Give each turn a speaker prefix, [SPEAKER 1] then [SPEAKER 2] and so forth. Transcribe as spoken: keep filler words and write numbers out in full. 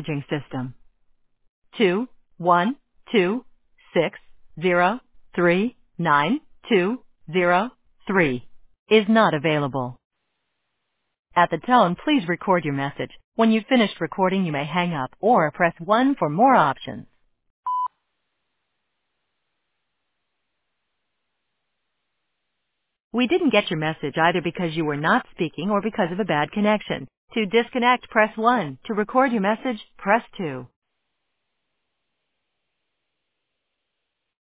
[SPEAKER 1] messaging system. two one two six zero three nine two zero three is not available. At the tone, please record your message. When you've finished recording, you may hang up or press one for more options. We didn't get your message either because you were not speaking or because of a bad connection. To disconnect, press one. To record your message, press two.